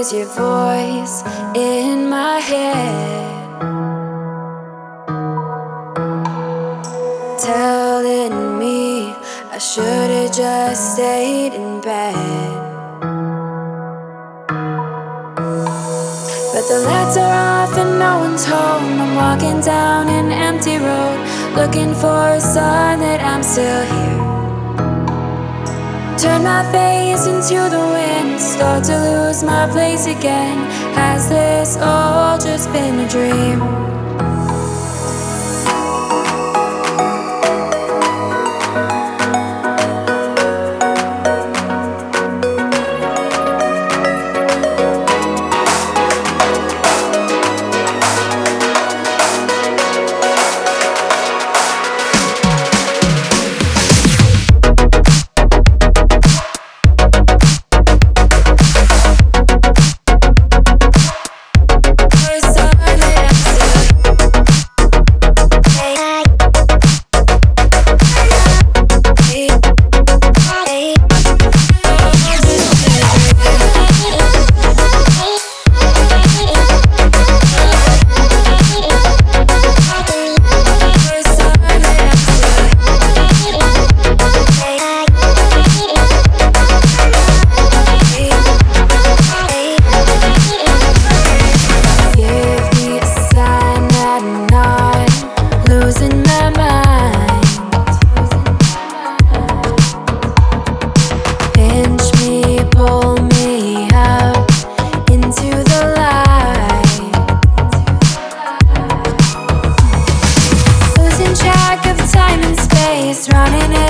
is your voice in my head, telling me I should've just stayed in bed. But the lights are off and no one's home. I'm walking down an empty road, looking for a sign that I'm still here. Turn my face into the wind, start to lose my place again. Has this all just been a dream? Running